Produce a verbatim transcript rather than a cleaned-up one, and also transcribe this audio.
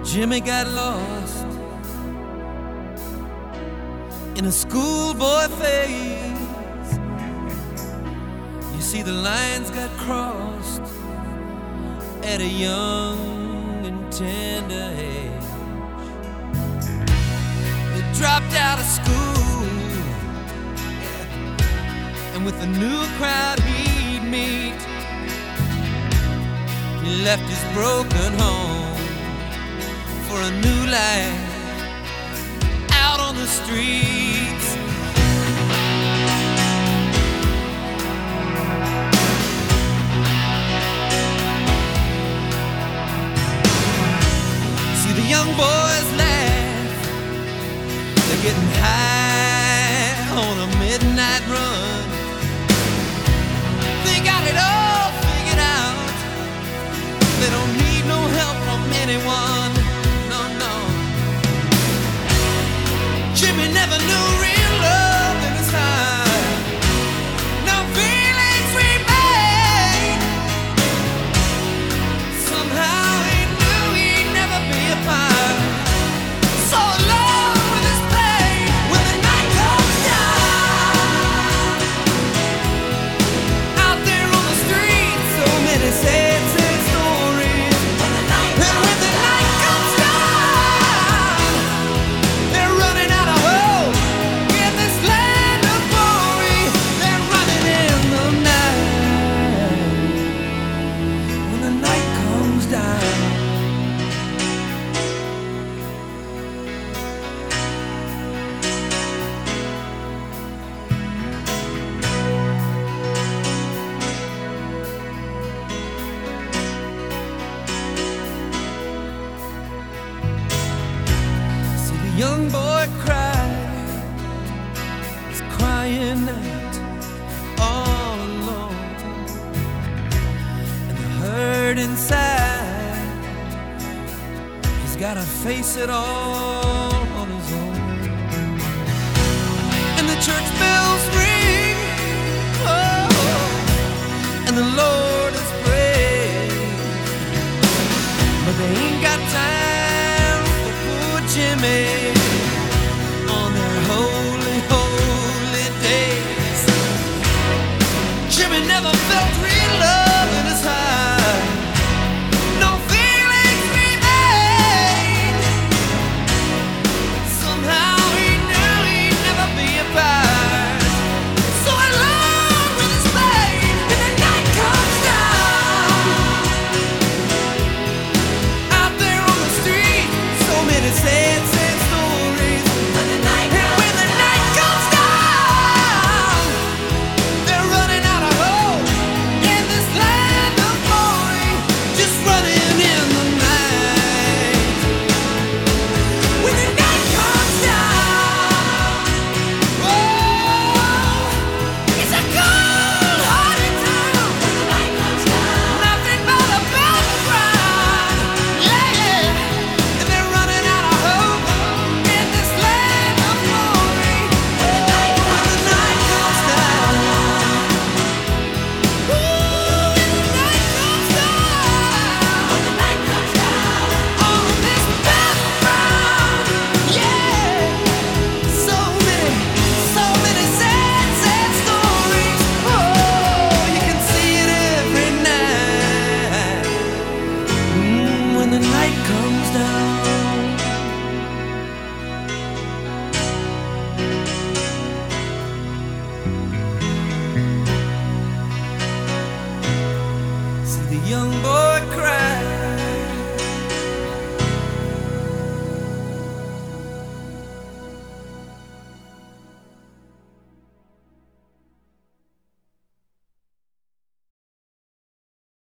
Jimmy got lost in a schoolboy phase. You see, the lines got crossed at a young and tender age. He dropped out of school, yeah, and with a new crowd he'd meet, he left his broken home for a new life out on the streets. See the young boys laugh, they're getting high on a midnight run. They got it all figured out, they don't need no help from anyone. Jimmy never knew real love in his heart. No feelings remain. Somehow he knew he'd never be apart. So alone with his pain when the night comes down. Out there on the street, so many sad, sad stories. When the night and when the night comes down, they're running out. Young boy cried, he's crying out all alone, and the hurt inside, he's gotta face it all on his own. And the church bells ring, oh, and the Lord